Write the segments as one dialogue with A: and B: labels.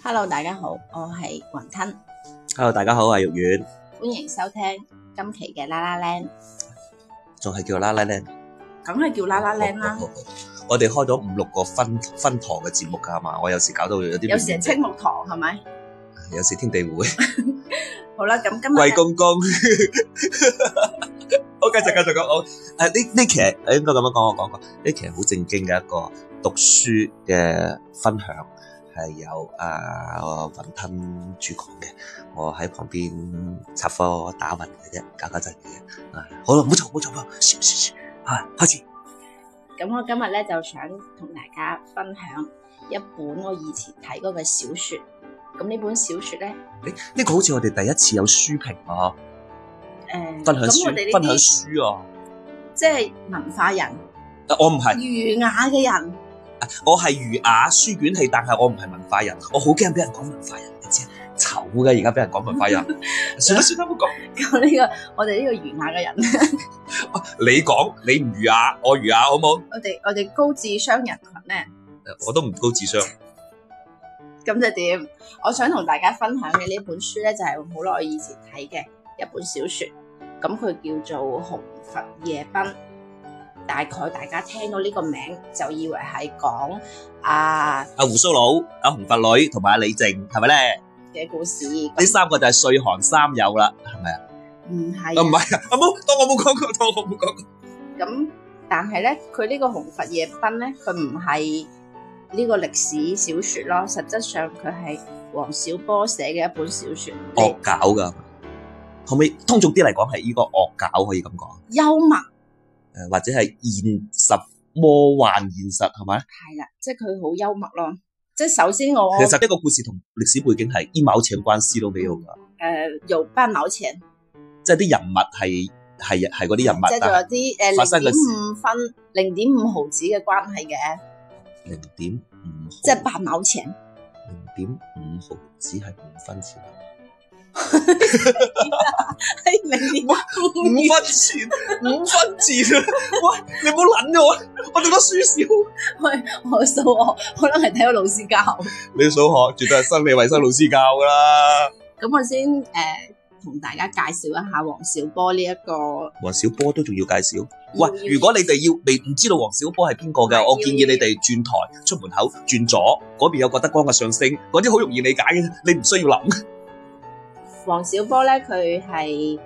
A: Hello，大家好，我係雲吞。
B: Hello，大家好，我係玉丸，
A: 歡迎收聽今期嘅啦啦靚，
B: 仲係叫啦啦靚，
A: 梗係叫啦啦靚啦。
B: 我哋開咗5、6個分堂嘅節目㗎嘛，我有時搞到有啲，
A: 有時係青木堂係咪？
B: 有時天地會，
A: 好啦，咁今日
B: 貴公公，好繼續講，好呢期應該咁樣講，我講過呢期好正經嘅一個讀書嘅分享，係由雲吞主講嘅，我喺旁邊插科打諢嘅啫，搞搞震嘅啫。好啦，唔好嘈，開始。
A: 咁我今日咧就想同大家分享一本我以前睇過嘅小說。咁呢本小說咧，
B: 呢個好似我哋第一次有書評啊，分享書啊，
A: 即係文化人。
B: 我唔係
A: 儒雅嘅人，
B: 我係儒雅書卷氣，但係我唔係文化人，我好驚俾人講文化人，你知醜嘅而家俾人講文化人，算啦，唔好講。
A: 咁呢個我哋呢個儒雅嘅人，
B: 你講你唔儒雅，我儒雅，好唔好？
A: 我哋高智商人群咧，
B: 我都唔高智商。
A: 咁就點？我想同大家分享嘅呢本書咧，就係好耐以前睇嘅一本小說。咁佢叫做《紅拂夜奔》。大概大家聽到呢個名就以為係講阿
B: 胡鬚佬、阿紅拂女同埋阿李靖，係咪咧
A: 嘅故事？
B: 呢3個就係歲寒三友啦，係咪啊？
A: 唔係，
B: 唔係啊！當我冇講過。
A: 咁但係咧，佢呢個《紅拂夜奔》咧，佢唔係呢個歷史小說咯，實質上佢係王小波寫嘅一本小說，
B: 惡搞噶，可唔可以通俗啲嚟講係呢個惡搞，可以咁講？
A: 幽默，
B: 或者係現實魔幻現實，係咪？
A: 係啦，即係佢好幽默咯。即係首先我
B: 其實呢個故事同歷史背景係一毛錢關係都沒有噶。
A: 有半毛錢，
B: 即係啲人物係嗰啲人物，
A: 即係仲有啲
B: 發生嘅事
A: 0.5毫子嘅關係嘅。
B: 0.5，
A: 即係8毛錢。
B: 0.5毫子係5分錢。
A: 係
B: 5分錢，5分錢啊！喂，你唔好撚我，我讀得書少。
A: 喂，我數學可能係睇到老師教。
B: 你數學絕對係生理衛生老師教噶啦。
A: 咁我先同大家介紹一下王小波呢一個。
B: 王小波都仲要介紹？喂，如果你哋未唔知道王小波係邊個嘅，我建議你哋轉台出門口轉左，嗰邊有個德光嘅上升，嗰啲好容易理解嘅，你唔需要諗。
A: 王小波咧，佢係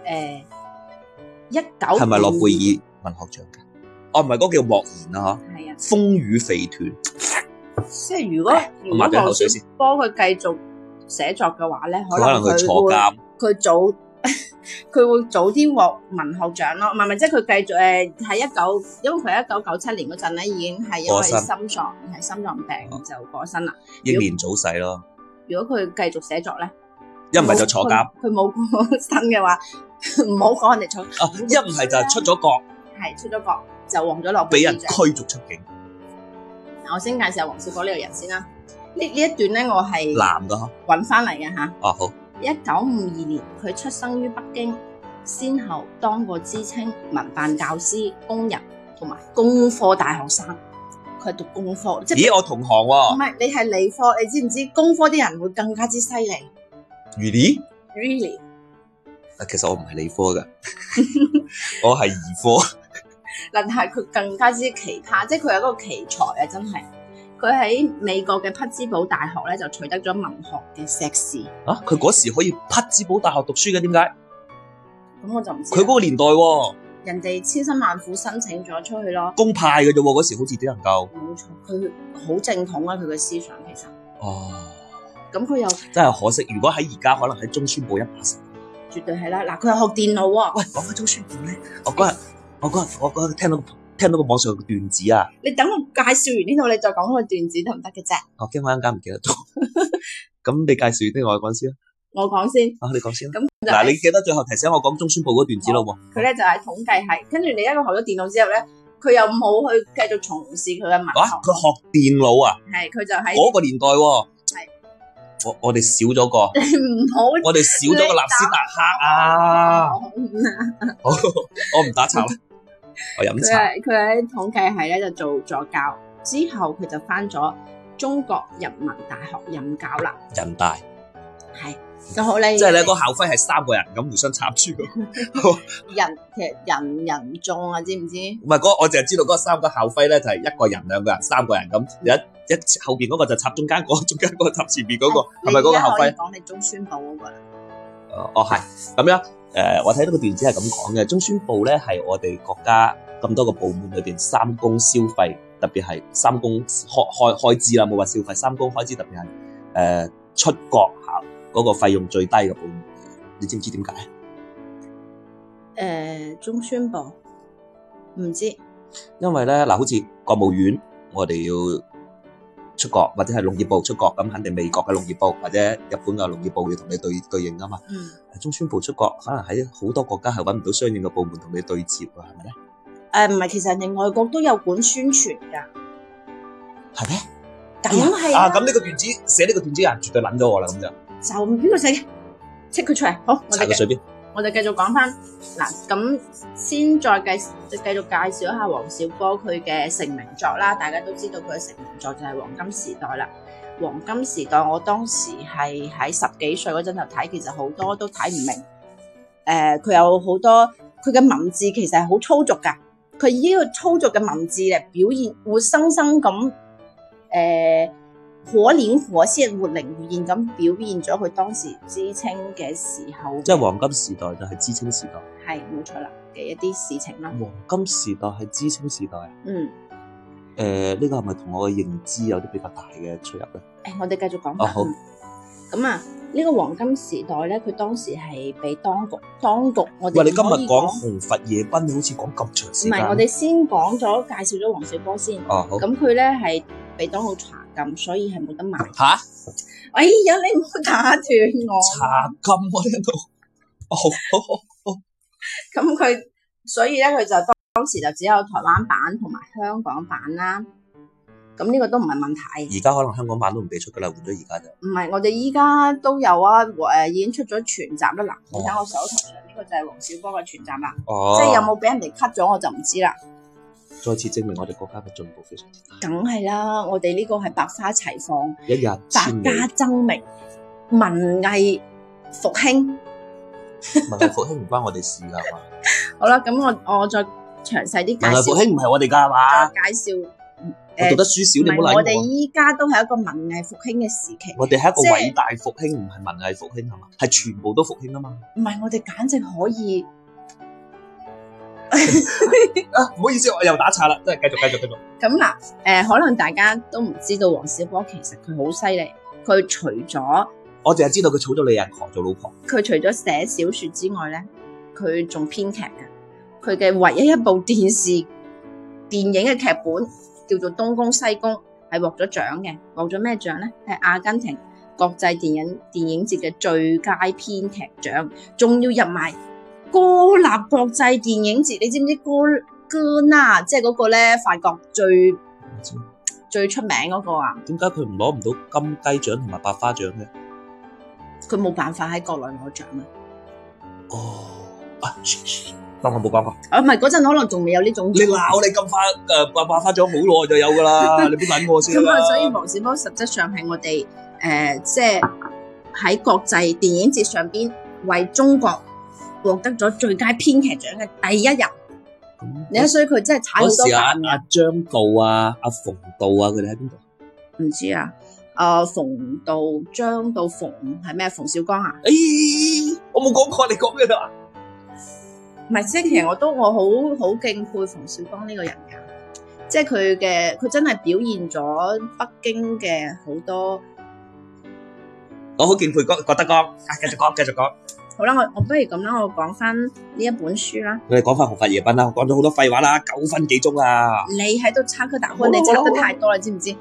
A: 19
B: 係咪諾貝爾文學獎嘅？哦，唔係，嗰個叫莫言啊，嗬。
A: 係啊。風
B: 雨肥團。
A: 即係如果王小波佢繼續寫作嘅話咧，可能佢坐監。佢會早啲獲文學獎咯，唔係，即係佢繼續因為佢喺1997年嗰陣咧，已經係因為心臟病就過身啦。
B: 英年早逝咯。
A: 如果佢繼續寫作咧？
B: 一唔係就坐監，
A: 佢冇過身嘅話，唔好講人哋坐。
B: 一唔係就係出咗國，
A: 係出咗國就獲咗諾貝爾獎，
B: 俾人驅逐出境。
A: 我先介紹下王小波呢個人先啦。呢一段咧，我係
B: 男噶，
A: 揾翻嚟嘅吓。
B: 哦，好。
A: 1952年，佢出生於北京，先後當過知青、民辦教師、工人同埋工科大學生。佢係讀工科，即係
B: 咦？我同行喎。
A: 唔係，你係理科，你知唔知工科啲人會更加之犀利？ Really？
B: 其實我唔係理科嘅，我係兒科。
A: 但係佢更加之奇葩，即係佢係一個奇才啊！真係，佢喺美國嘅匹茲堡大學咧就取得咗文學嘅碩士。
B: 啊！佢嗰時可以匹茲堡大學讀書嘅，點解？
A: 咁我就唔知。
B: 佢嗰個年代喎，
A: 人哋千辛萬苦申請咗出去咯。
B: 公派嘅啫喎，嗰時好似只能夠。
A: 冇錯，佢好正統啊！佢嘅思想其實。
B: 哦。
A: 咁佢又
B: 真係可惜，如果喺而家，可能喺中宣部1%。
A: 絕對係啦，嗱，佢又學電腦喎。
B: 喂，講翻中宣部咧，我嗰日聽到個網上嘅段子啊。
A: 你等我介紹完呢度，你再講個段子得唔得嘅啫？
B: 我驚我一陣間唔記得咗。咁你介紹完呢個我講先啦。
A: 我講先。
B: 你講先。咁嗱，你記得最後提醒我講中宣部嗰段子咯喎。
A: 佢咧就係統計系，跟住你一個學咗電腦之後咧，佢又冇去繼續從事佢嘅文學。
B: 佢學電腦啊？係，
A: 佢就喺
B: 嗰個年代喎。
A: 係。
B: 我哋少咗個。
A: 你唔好。
B: 我哋少咗個納斯達克啊！好，我唔打岔啦，我飲茶。
A: 佢喺統計系咧就做助教，之後佢就翻咗中國人民大學任教啦。
B: 人大
A: 係咁好咧，
B: 即係你個校徽係3個人咁互相插住嘅。
A: 其實人眾啊，知唔知？
B: 唔係我淨係知道嗰3個校徽咧就係1個人、2個人、3個人咁，有一後邊嗰個就插中間嗰個，中間嗰個插前邊嗰個，係咪嗰個校徽？
A: 講你中宣部嗰個啦。
B: 係咁樣。我睇到個段子係咁講嘅，中宣部咧係我哋國家咁多個部門裏邊3公消費，特別係3公開支啦，冇話消費，3公開支特別係出國考嗰個費用最低嘅部門，你知唔知點解？
A: 中宣部唔知，
B: 因為咧嗱，好似國務院，我哋要出國或者係農業部出國，咁肯定美國嘅農業部或者日本嘅農業部要同你對應啊嘛。中宣部出國，可能喺好多國家係揾唔到相應嘅部門同你對接啊，係咪咧？
A: 唔係，其實人哋外國都有管宣傳㗎。
B: 係咩？
A: 咁係啊！
B: 咁呢個段子寫呢個段子人絕對諗咗我啦，咁就
A: 邊個寫嘅？剔佢出嚟。好，
B: 查個水邊。
A: 我哋繼續講翻嗱，咁先再繼續介紹一下王小波佢嘅成名作啦。大家都知道佢嘅成名作就係《黃金時代》啦。《黃金時代》我當時係喺10幾歲嗰陣就睇，其實好多都睇唔明。佢有好多佢嘅文字其實係好粗俗㗎。佢以呢個粗俗嘅文字嚟表現，活生生咁活靈活現咁表現咗佢當時知青嘅時候。
B: 即係黃金時代就係知青時代。係
A: 冇錯啦嘅一啲事情啦。
B: 黃金時代係知青時代啊。呢個係咪同我嘅認知有啲比較大嘅出入咧？
A: 我哋繼續講。好。咁啊，呢個黃金時代咧，佢當時係被當局，我哋
B: 喂，你今日講紅拂夜奔，好似講咁長時間。
A: 唔係，我哋先講咗介紹咗王小波先。好。咁佢咧係被當局查禁，所以係冇得賣。吓？哎呀，你唔好打斷我。
B: 查禁我呢度。好。
A: 咁佢，所以咧佢就當時就只有台灣版同埋香港版啦。咁呢個都唔係問題。而
B: 家可能香港版都唔俾出噶啦，換咗而家就。
A: 唔係，我哋依家都有啊，已經出咗全集啦。嗱，你睇我手頭上呢個就係王小波嘅全集啦。即係有冇俾人哋 cut 咗我就唔知啦。
B: 再次證明我哋國家嘅進步非常之大。
A: 梗係啦，我哋呢個係百花齊放，
B: 一日
A: 百家爭鳴，文藝復興。
B: 文藝復興唔關我哋事噶嘛。
A: 好啦，咁我再詳細啲介紹。
B: 文藝復興唔係我哋噶嘛？
A: 介紹。
B: 我讀得書少，你唔好理我。
A: 我哋依家都係一個文藝復興嘅時期。
B: 我哋係一個偉大復興，唔係文藝復興係嘛？係全部都復興啊嘛。
A: 唔係，我哋簡直可以。
B: 唔好意思，我又打岔啦，即係繼續。
A: 咁嗱，可能大家都唔知道王小波其實佢好犀利。佢除咗
B: 我淨係知道佢娶咗李日狂做老婆。佢
A: 除咗寫小說之外咧，佢仲編劇嘅。佢嘅唯一一部電影嘅劇本叫做《東宮西宮》，係獲咗獎嘅。獲咗咩獎咧？係阿根廷國際電影節嘅最佳編劇獎，仲要入埋哥納國際電影節。你知唔知哥納即係嗰個咧？法國最出名嗰個啊？
B: 點解佢唔攞唔到金雞獎同埋百花獎嘅？
A: 佢冇辦法喺國內攞獎啊！
B: 當我冇講過。
A: 唔係嗰陣可能仲未有呢種。你
B: 鬧你咁快百花獎好耐就有噶啦，你唔好等我先啦。
A: 咁啊，所以王小波實質上係我哋即係喺國際電影節上邊為中國獲得咗最佳編劇獎嘅第一人。你睇，所以佢真係踩好多板。
B: 嗰時阿張導啊、阿馮導啊，佢哋喺邊度？
A: 唔知啊。馮導、張導、馮係咩？馮小剛啊？
B: 我冇講過，你講咩啦？
A: 唔係，即係其實我好敬佩馮小剛呢個人㗎，即係佢真係表現咗北京嘅好多。
B: 我好敬佩郭德綱，繼續講。
A: 好啦，我不如咁啦，我講翻呢一本書啦。
B: 你講翻紅拂夜奔啦，我講咗好多廢話啦，9分幾鐘啦。
A: 你喺度插科打諢，你插得太多啦，知唔知？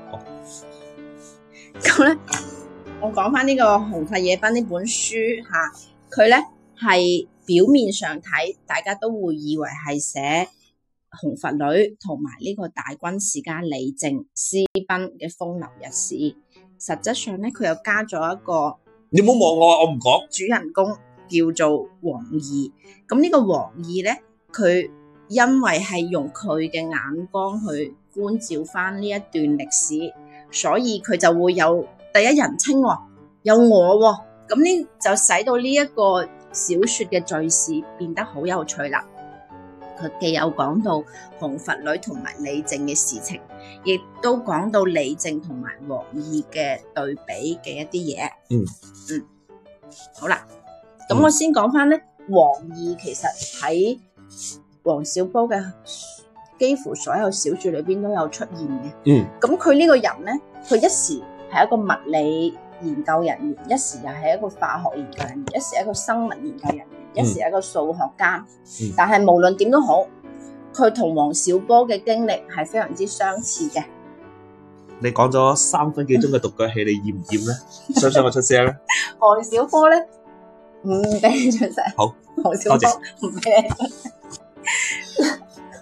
A: 咁咧，我講翻呢個紅拂夜奔呢本書吓，佢咧係。表面上睇，大家都會以為係寫紅拂女同埋呢個大軍事家李靖私奔嘅風流日史。實質上咧，佢又加咗一個，
B: 你唔好望我唔講。
A: 主人公叫做黃義。咁呢個黃義咧，佢因為係用佢嘅眼光去觀照翻呢一段歷史， 所以佢就會有第一人稱喎，有我喎，咁呢就使到呢一個小說嘅敘事變得好有趣啦。佢既有講到紅拂女同埋李靖嘅事情，亦都講到李靖同埋黃義嘅對比嘅一啲嘢。好啦，咁我先講翻咧，黃義其實喺王小波嘅幾乎所有小說裏邊都有出現嘅。咁佢呢個人咧，佢一時係一個物理研究人員，一時又係一個化學研究人員，一時係一個生物研究人員，一時係一個數學家。但係無論點都好，佢同王小波嘅經歷係非常之相似嘅。
B: 你講咗3分幾鐘嘅獨腳戲，你厭唔厭咧？想唔想我出聲咧？
A: 王小波咧唔俾你出聲。
B: 好，
A: 王小波唔俾你出聲。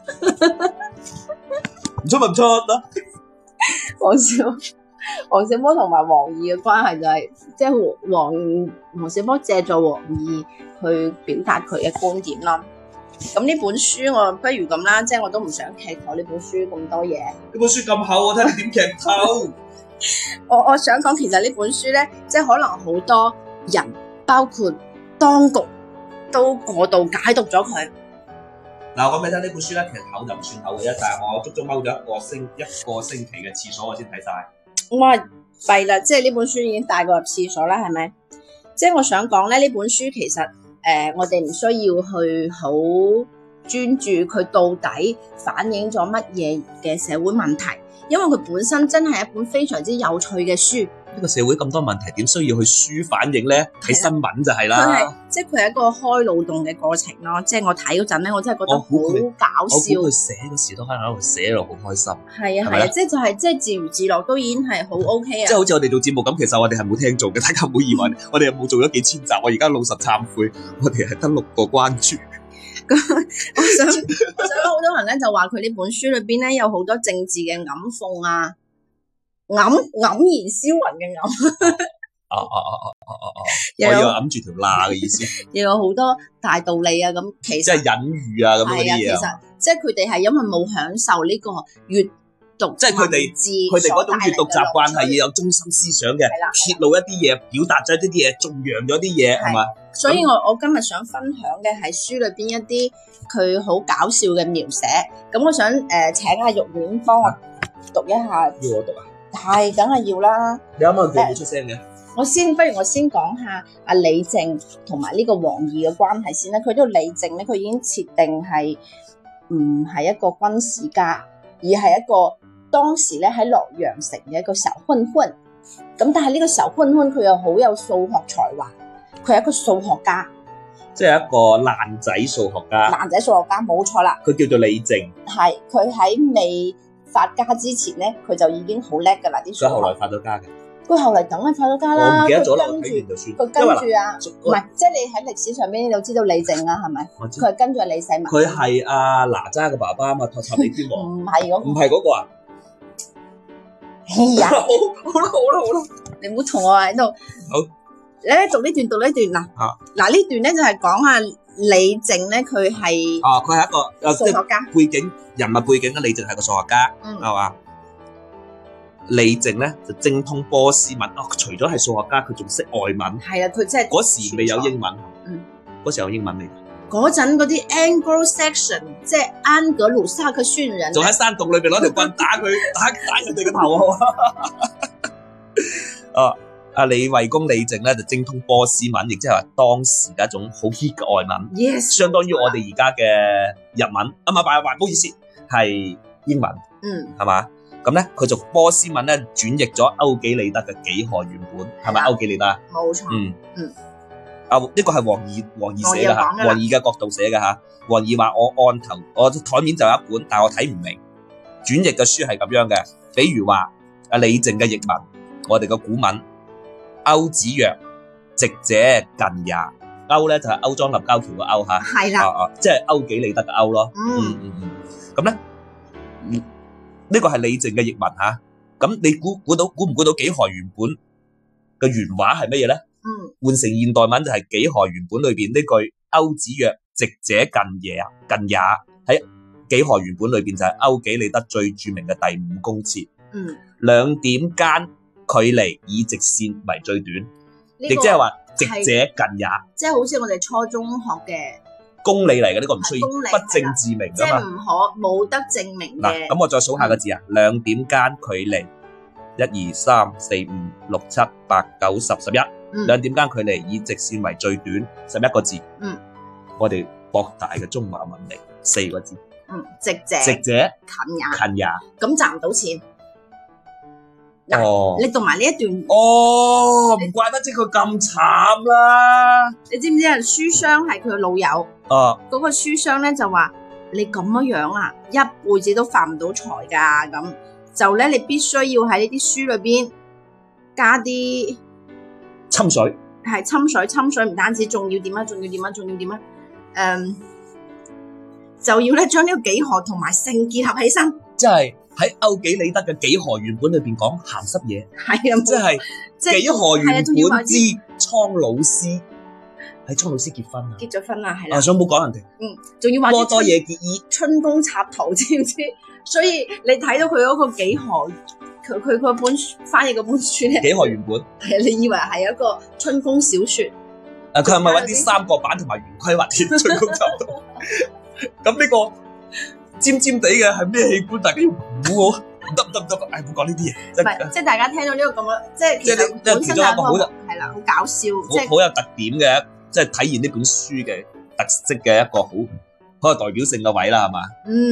B: 唔出咪唔出啦。
A: 王小波同埋黃義嘅關係就係，即係王小波借助黃義去表達佢嘅觀點啦。咁呢本書我不如咁啦，即係我都唔想劇透呢本書咁多嘢。呢
B: 本書咁厚，我睇你點劇透？
A: 我想講，其實呢本書咧，即係可能好多人，包括當局，都過度解讀咗佢。
B: 嗱，我講俾你聽，呢本書咧，其實厚就唔算厚嘅啫，但係我足足踎咗一個星期嘅廁所，我先睇晒。哇，
A: 弊啦！即係呢本書已經帶過入廁所啦，係咪？即係我想講咧，呢本書其實我哋唔需要去好專注佢到底反映咗乜嘢嘅社會問題，因為佢本身真係一本非常之有趣嘅書。
B: 呢個社會咁多問題，點需要去書反映咧？睇新聞就係啦。
A: 佢係一個開腦洞嘅過程咯。即係我睇嗰陣咧，我真係覺得好搞笑。
B: 我估佢寫嗰時都喺度寫到好開心。
A: 係啊，即係自娛自樂都已經係好 OK 啊。
B: 即係好似我哋做節目咁，其實我哋係冇聽眾嘅，大家唔好以為我哋又冇做咗幾千集。我而家老實懺悔，我哋係得6個關注。
A: 我想好多人咧就話佢呢本書裏邊咧有好多政治嘅暗諷啊。黯然銷魂嘅黯，
B: 我以為揞住條罅嘅意思，
A: 又有好多大道理啊！咁其實
B: 即係隱喻啊咁嗰啲嘢。
A: 其實即係佢哋係因為冇享受呢個閱讀，
B: 即係佢哋嗰種閱讀習慣係要有中心思想嘅，揭露一啲嘢，表達咗一啲嘢，頌揚咗啲嘢，係嘛？
A: 所以我今日想分享嘅係書裏邊一啲佢好搞笑嘅描寫。咁我想請阿玉婉幫我讀一下。
B: 要我讀啊？
A: 係，梗係要啦。
B: 你啱啱叫冇出聲嘅。不
A: 如我先講下阿李靖同埋呢個黃義嘅關係先啦。佢呢個李靖咧，佢已經設定係唔係一個軍事家，而係一個當時咧喺洛陽城嘅一個小混混。咁但係呢個小混混佢又好有數學才華，佢係一個數學家，
B: 即係一個爛仔數學家。
A: 爛仔數學家冇錯啦。
B: 佢叫做李靖。
A: 係，佢喺未發家之前咧，佢就已經好叻噶啦啲數學。
B: 佢後來發咗家嘅。
A: 佢後嚟梗係發咗家啦。
B: 我唔記得咗啦，睇完就算。
A: 佢跟住啊，唔係，即係你喺歷史上邊你就知道李靖啊，係咪？佢係跟住李世民。
B: 佢係阿哪吒嘅爸爸啊嘛，托塔李天王。
A: 唔係嗰個。
B: 唔係嗰個啊？
A: 哎呀！
B: 好啦，
A: 你唔好同我喺度。
B: 好。
A: 你讀呢段嗱。嗱呢段咧就係講下李靖咧，佢係。
B: 佢係一個
A: 數學家。
B: 背景人物背景咧，李靖係個數學家，係嘛？李靖咧就精通波斯文，除咗係數學家，佢仲識外文。係啊，佢即係嗰時未有英文，嗰時有英文嚟。嗰陣嗰啲 Anglo-Saxon， 即係安格魯薩克遜人，仲喺山洞裏邊攞條棍打佢，打佢哋個頭啊！阿李衛公李靖咧就精通波斯文，亦即係話當時嘅一種好 hit 嘅外文，相當於我哋而家嘅日文。唔好意思，係英文，係嘛？咁咧，佢做波斯文咧轉譯咗歐幾里得嘅幾何原本，係咪歐幾里得啊？冇錯。呢個係黃義寫嘅嚇，黃義嘅角度寫嘅嚇。黃義話：我台面就有一本，但係我睇唔明。轉譯嘅書係咁樣嘅，比如話阿李靖嘅譯文，我哋嘅古文，歐子曰：直者近也。歐咧就係歐莊立交橋嘅歐嚇，係啦，即係歐幾里得嘅歐咯。咁咧。呢個係李靖嘅譯文嚇，咁你估唔估到幾何原本嘅原話係乜嘢咧？換成現代文就係幾何原本裏邊呢句歐子曰直者近也，喺幾何原本裏邊就係歐幾里得最著名嘅第5公設。 兩點間距離以直線為最短，亦即係話直者近也。
A: 即係好似我哋初中學嘅
B: 公理嚟嘅，呢個唔需要不證自明㗎嘛。
A: 即係冇得證明嘅。
B: 嗱，咁我再數下個字啊，兩點間距離1、2、3、4、5、6、7、8、9、10、11，兩點間距離以直線為最短，11個字。我哋博大嘅中華文明4個字。
A: 直者近也，咁賺唔到錢。你讀埋呢一段。
B: 唔怪得知佢咁慘啦。
A: 你知唔知啊？書商係佢老友。嗰個書商咧就話：你咁樣啊，一輩子都發唔到財㗎。咁就咧，你必須要喺呢啲書裏邊加啲
B: 侵水。
A: 係侵水唔單止，仲要點啊？就要咧將呢個幾何同埋性結合起身。即係
B: 喺歐幾里得嘅幾何原本裏邊講鹹濕嘢。
A: 係啊，
B: 即係幾何原本之蒼老師。係蒼老師結婚啊！
A: 結咗婚啦，係啦。
B: 想唔好講人哋。
A: 仲要話
B: 波多野結衣、
A: 春宮插圖，知唔知？所以你睇到佢嗰個幾何，佢嗰本翻譯嗰本書咧，幾
B: 何原本
A: 係你以為係一個春宮小説？
B: 佢係咪揾啲三角板同埋圓規畫貼春宮插圖？咁呢個尖尖地嘅係咩器官？大家要估我得，唔好講呢啲嘢。
A: 即係大家聽到呢個咁樣，即係其實本身係一個係啦，好搞笑，即係
B: 好有特點嘅，即係體現呢本書嘅特色嘅一個好有代表性嘅位啦，係嘛？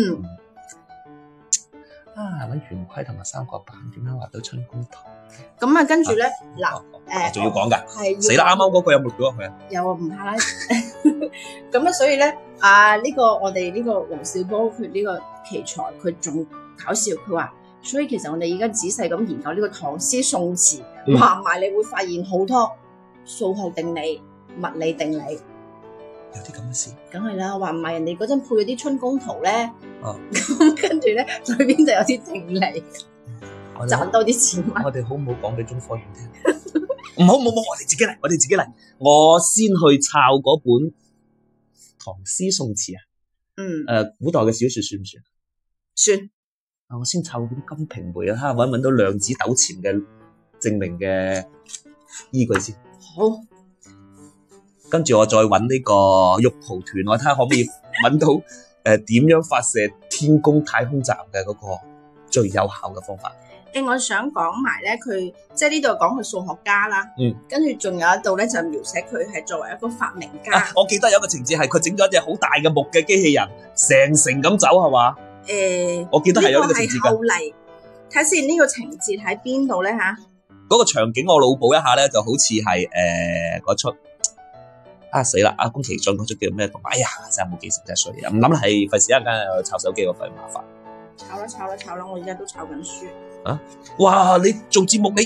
B: 揾圓規同埋三角板點樣畫到春宮圖？
A: 咁啊，跟住咧嗱，
B: 仲要講㗎，死啦！啱啱嗰個有冇錄咗入去啊？
A: 有啊，唔怕啦。咁啊，所以咧呢個我哋呢個黃少波佢呢個奇才，佢仲搞笑，佢話，所以其實我哋而家仔細咁研究呢個唐詩宋詞，話埋你會發現好多數學定理、物理定理。
B: 有啲咁嘅事，
A: 梗係啦，話唔係人哋嗰陣配咗啲春宮圖咧，咁跟住咧裏邊就有啲定理，賺多啲錢。
B: 我哋好唔好講俾中科院聽？唔好，我哋自己嚟，我先去抄嗰本唐詩宋詞啊。古代嘅小說算唔算？
A: 算。
B: 我先抄嗰啲《金瓶梅》啊，睇下搵到量子糾纏嘅證明嘅依據先。
A: 好。
B: 跟住我再揾呢個玉蒲團，我睇下可唔可以揾到點樣發射天宮太空站嘅嗰個最有效嘅方法。
A: 我想講埋咧，佢即係呢度講佢數學家啦。跟住仲有一度咧就描寫佢係作為一個發明家。
B: 我記得有一個情節係佢整咗一隻好大嘅木嘅機器人，成咁走係嘛？我記得係有呢個情節㗎。
A: 後嚟睇先呢個情節喺邊度咧嚇？
B: 嗰個場景我腦補一下咧，就好似係嗰出。死啦！阿宮崎駿嗰出叫咩動畫？哎呀，真係冇記性，真係衰啊！唔諗係費事一陣間又抄手機，我費麻煩。抄啦！我而家都抄緊書。 哇！你做節目你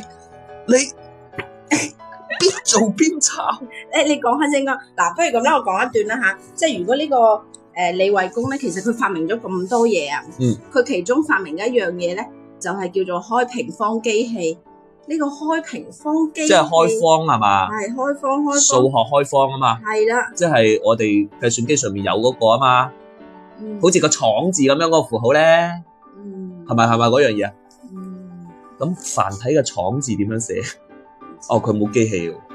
B: 邊做邊抄？
A: 你講下先講。嗱，不如咁啦，我講一段啦嚇。即係如果呢個李惠公咧，其實佢發明咗咁多嘢啊。佢其中發明嘅一樣嘢咧，就係叫做開平方機器。呢個開平方機器，
B: 即係開方係嘛？
A: 係開方，
B: 數學開方啊嘛。係啦，即係我哋計算機上面有嗰個啊嘛。好似個廠字咁樣嗰個符號咧，係咪嗰樣嘢啊？咁繁體嘅廠字點樣寫？佢冇機器喎。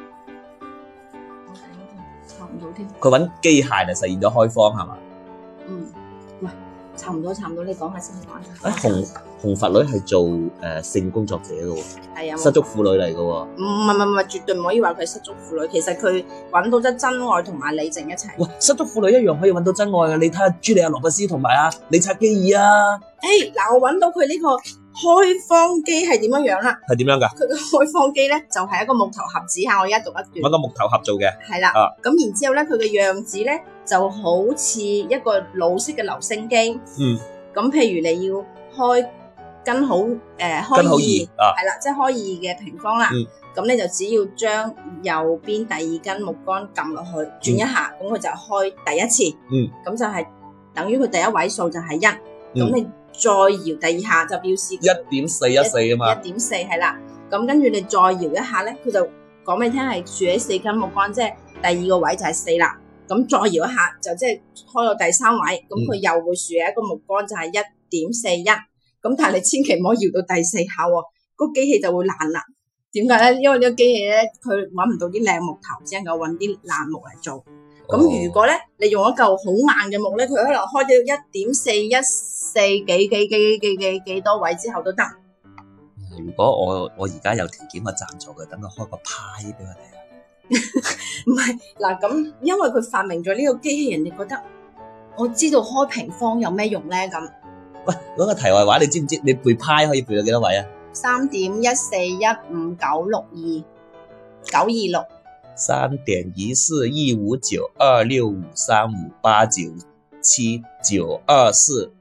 A: 查唔到添。
B: 佢揾機械嚟實現咗開方係嘛？
A: 喂，查唔到，你講下先。
B: 紅拂女係做性工作者嘅喎，
A: 係啊，
B: 失足婦女嚟嘅喎。
A: 唔係，絕對唔可以話佢係失足婦女。其實佢揾到咗真愛同埋李靜一齊。
B: 喂，失足婦女一樣可以揾到真愛嘅。你睇下朱莉亞羅伯斯同埋阿理察基爾啊。嗱，我揾到佢呢個開方機係點樣樣啦？係點樣㗎？佢嘅開方機咧就係一個木頭盒子嚇，我而家讀一段。揾個木頭盒做嘅。係啦。咁然之後咧，佢嘅樣子咧就好似一個老式嘅留聲機。咁譬如你要開根號開2，係啦，即係開2嘅平方啦。咁你就只要將右邊第2根木杆撳落去，轉一下，咁佢就開第一次。咁就係等於佢第一位數就係1。咁你再搖第2下就表示1.414啊嘛。1.4係啦。咁跟住你再搖一下咧，佢就講俾你聽係豎起4根木杆，即係第2個位就係4啦。咁再搖一下就即係開到第3位，咁佢又會豎起一個木杆就係1.41。
A: 咁但係你千祈唔好搖到第4下喎，個機器就會爛啦。點解咧？因為呢個機器咧，佢揾唔到啲靚木頭，只能夠揾啲爛木嚟做。咁如果咧，你用一嚿好硬嘅木咧，佢可能開到1.414幾多位之後都得。
B: 如果我而家有條件，我贊助佢，等佢開個派俾我哋啊。
A: 唔係嗱，咁因為佢發明咗呢個機器，人哋覺得我知道開平方有咩用咧咁。
B: 喂，講個題外話，你知唔知你背派可以背到幾多位啊
A: ？3.1415926。
B: 3.14159358997924924。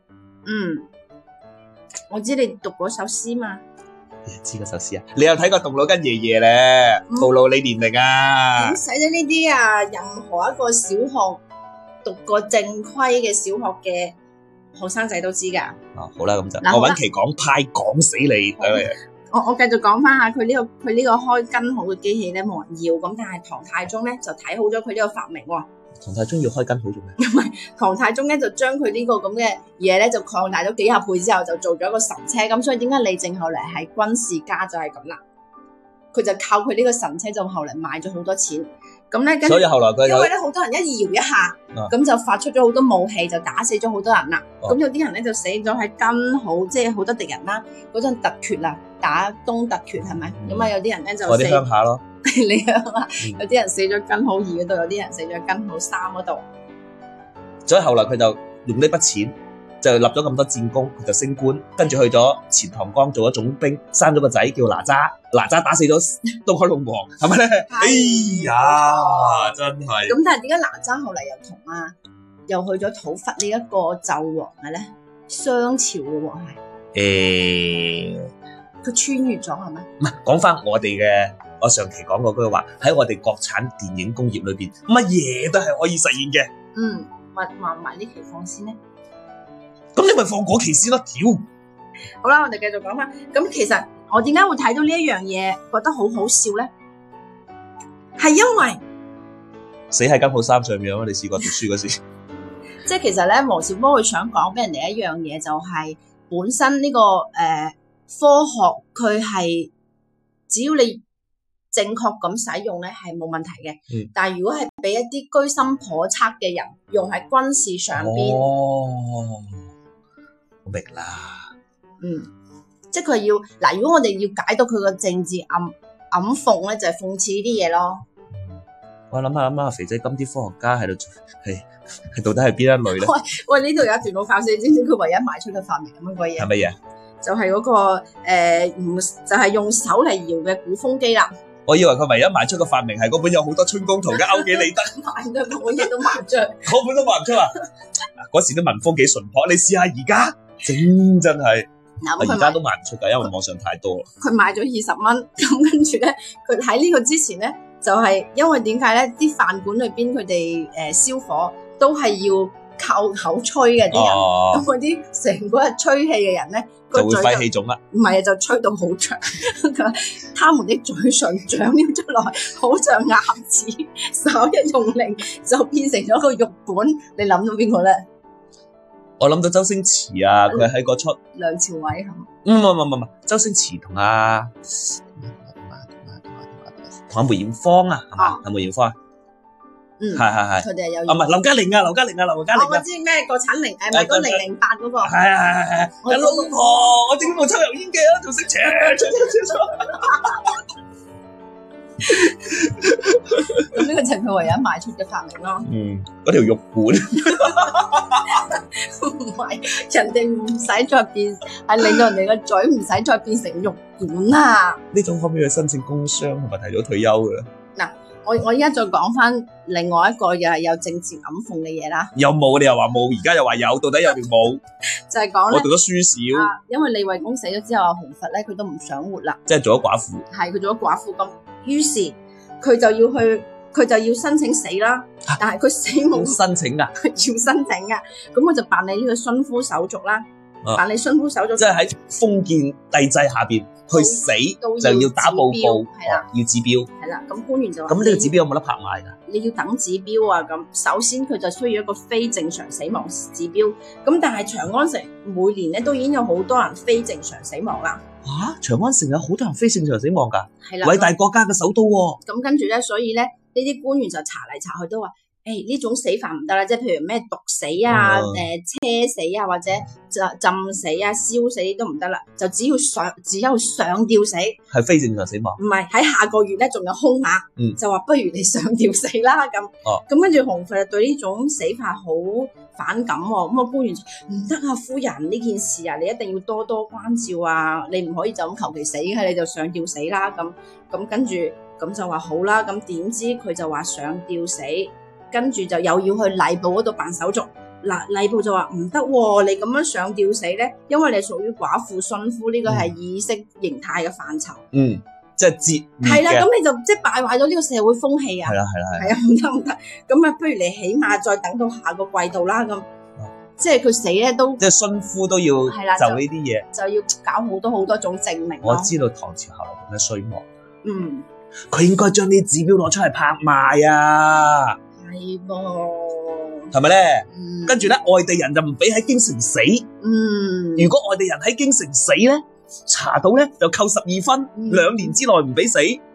A: 我知你讀嗰首詩嘛？
B: 你知嗰首詩啊？你有睇過《動腦筋爺爺》咧？暴露你年齡啊！
A: 點使咗呢啲啊？任何一個小學讀過正規嘅小學嘅學生仔都知噶。
B: 好啦，咁就我搵期講派講死你。
A: 我繼續講翻下佢呢個開根號嘅機器咧，冇人要咁，但係唐太宗咧就睇好咗佢呢個發明喎。
B: 唐太宗要開根號做咩？
A: 唔係，唐太宗咧就將佢呢個咁嘅嘢咧就擴大咗幾十倍之後，就做咗一個神車。咁所以點解李靖後嚟係軍事家就係咁啦？佢就靠佢呢個神車就後嚟賣咗好多錢。咁咧，
B: 所以後來佢
A: 因為咧好多人一搖一下，咁就發出咗好多武器，就打死咗好多人啦。咁有啲人咧就死咗喺根號，即係好多敵人啦。嗰陣突厥啦，打東突厥係咪？咁啊有啲人咧就死。我啲鄉下咯。你鄉下，有啲人死咗根號2嗰度，有啲人死咗根號3嗰度。
B: 所以後來佢就用呢筆錢，就立咗咁多戰功，佢就升官，跟住去咗錢塘江做咗總兵，生咗個仔叫哪吒，哪吒打死咗東海龍王，係咪咧？哎呀，真係。
A: 咁但係點解哪吒後嚟又同又去咗討伐呢一個紂王嘅咧？商朝嘅喎係。佢穿越咗係咪？
B: 唔係，講翻我哋嘅，我上期講過句話，喺我哋國產電影工業裏邊，乜嘢都係可以實現嘅。
A: 話埋呢期放先咧。
B: 咁你咪放嗰期先咯，屌！
A: 好啦，我哋繼續講翻。咁其實我點解會睇到呢一樣嘢，覺得好好笑咧？係因為
B: 死喺根號3上面咯。你試過讀書嗰時？
A: 即係其實咧，王小波佢想講俾人哋一樣嘢，就係本身呢個科學佢係只要你正確咁使用咧，係冇問題嘅。但係如果係俾一啲居心叵測嘅人用喺軍事上邊，
B: 我明啦。
A: 即係佢要嗱，如果我哋要解到佢個政治暗諷咧，就係諷刺呢啲嘢咯。
B: 我諗下，肥仔金啲科學家喺度係到底係邊一類咧？
A: 喂，呢度有一段好搞笑，你知唔知佢唯一賣出嘅發明咁樣嘅嘢？係乜嘢？就係嗰個就係用手嚟搖嘅鼓風機啦。
B: 我以為佢唯一賣出嘅發明係嗰本有好多春宮圖嘅歐幾里得。
A: 賣咗嗰本嘢都賣唔出，
B: 嗰本都賣唔出啊！嗰時啲民風幾淳樸，你試下而家真係，而家都賣唔出㗎，因為網上太多啦。佢賣咗20蚊，咁跟住咧，佢喺呢個之前咧，就係因為點解咧？啲飯館裏邊佢哋燒火都係要靠口吹嘅啲人，咁嗰啲成嗰日吹氣嘅人咧，就會肺氣腫啦。唔係啊，就吹到好長。他們的嘴唇長了出來，好像鴨子，稍一用力就變成咗個肉管。你諗到邊個咧？我諗到周星馳啊，佢喺嗰出梁朝偉係嘛？唔係，周星馳同阿梅艷芳啊，係嘛？係梅艷芳啊？係，佢哋係有。唔係劉嘉玲啊，劉嘉玲。我知咩國產零咪嗰008嗰個。係。我老婆，我點解冇抽油煙機啊？仲識扯。咁呢個就係佢唯一賣出嘅發明咯。嗰條肉管。唔係，人哋唔使再變，係令到人哋個嘴唔使再變成肉管啊！呢種可唔可以去申請工傷同埋提早退休嘅咧？嗱，我依家再講翻另外一個又係有政治暗諷嘅嘢啦。有冇？你又話冇，而家又話有，到底有定冇？就係講咧，我讀咗書少。因為李惠公死咗之後，洪佛咧佢都唔想活啦，即係做咗寡婦。係佢做咗寡婦咁，於是佢就要申請死啦。但係佢死冇申請噶，要申請噶。咁我就辦理呢個殉夫手續啦。
A: 辦理徇夫手續，
B: 即係喺封建帝制下邊去死就要打報告，
A: 係啦，
B: 要指標，
A: 係啦。咁官員就話：
B: 咁呢個指標有冇得拍賣㗎？
A: 你要等指標啊！咁首先佢就需要一個非正常死亡指標。咁但係長安城每年咧都已經有好多人非正常死亡啦。
B: 長安城有好多人非正常死亡㗎，
A: 係啦，
B: 偉大國家嘅首都喎。
A: 咁跟住咧，所以咧呢啲官員就查嚟查去都話：呢種死法唔得啦，即係譬如咩毒死啊、車死啊，或者浸死啊、燒死都唔得啦，就只有上吊死，
B: 係非正常死亡。
A: 唔係，喺下個月咧仲有兇馬，就話不如你上吊死啦咁。咁跟住洪佛就對呢種死法好反感喎。咁個官員就唔得啊，夫人，呢件事啊，你一定要多多關照啊，你唔可以就咁求其死嘅，你就上吊死啦咁。咁跟住咁就話好啦，咁點知佢就話上吊死。跟住就又要去禮部嗰度辦手續，嗱，禮部就話唔得喎，你咁樣上吊死咧，因為你屬於寡婦徇夫，呢個係意識形態嘅範疇。
B: 即係節
A: 係啦，咁你就即係敗壞咗呢個社會風氣啊！係啊，唔得，咁啊，不如你起碼再等到下個季度啦，咁即係佢死咧都
B: 即係徇夫都要就呢啲嘢，
A: 就要搞好多種證明。
B: 我知道唐朝後來咁樣衰亡，佢應該將啲指標攞出嚟拍賣啊！
A: 係噃，
B: 係咪咧？跟住咧，外地人就唔俾喺京城死。如果外地人喺京城死咧，查到咧就扣12分，2年之內唔俾死，係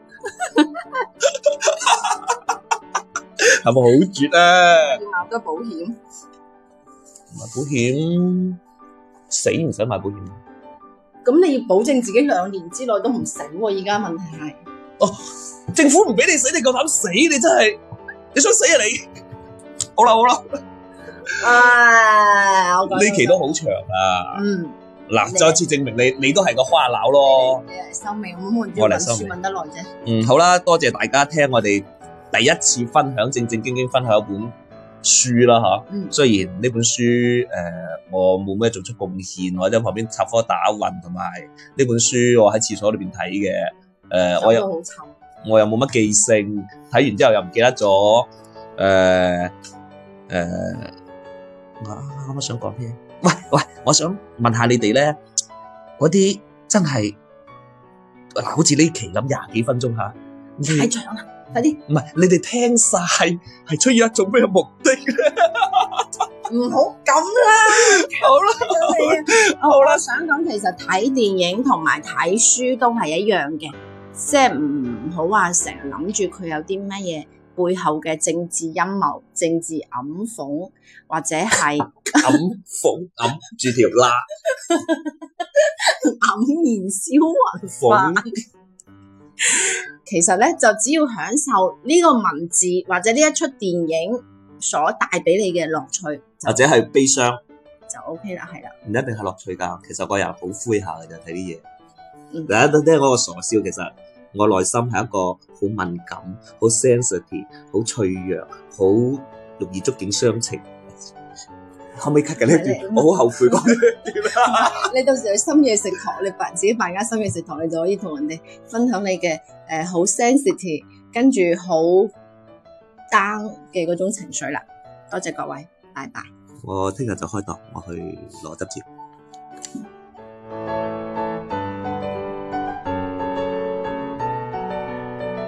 B: 咪好絕啊？
A: 要買多保險，
B: 買保險死唔使買保險。
A: 咁你要保證自己2年之內都唔死喎。而家問題係，
B: 政府唔俾你死，你夠膽死？你真係〜你想死啊你？好啦，呢期都好長啊。嗱，再次證明你都係個花佬咯。
A: 你嚟收尾，我嚟收尾問得耐啫。
B: 好啦，多謝大家聽我哋第一次分享正經分享一本書啦吓。雖然呢本書我冇咩做出貢獻，或者旁邊插科打諢，同埋呢本書我喺廁所裏邊睇嘅。我又好臭。我又冇乜記性，睇完之後又唔記得咗。我想講咩？喂，我想問下你哋咧，嗰啲真係嗱，好似呢期咁20幾分鐘吓，
A: 太長啦，快啲！
B: 唔係，你哋聽晒係出於一種咩目的咧？
A: 唔好咁啦，好啦，想講其實睇電影同埋睇書都係一樣嘅。即係唔好話成日諗住佢有啲乜嘢背後嘅政治陰謀、政治暗諷，或者係
B: 暗諷揞住條罅，
A: 黯然銷魂飯。其實咧，就只要享受呢個文字或者呢一出電影所帶俾你嘅樂趣，
B: 或者係悲傷
A: 就 OK 啦，係啦。
B: 唔一定係樂趣㗎，其實個人好灰下嘅就睇啲嘢。大家都聽我個傻笑，其實我內心係一個好敏感、好 sensitive、好脆弱、好容易觸景傷情。可唔可以 cut 緊呢段？我好後悔講呢段。
A: 你到時去深夜食堂，你自己辦間深夜食堂，你就可以同人哋分享你嘅好 sensitive， 跟住好 down 嘅嗰種情緒啦。多謝各位，拜拜。
B: 我聽日就開檔，我去攞執照。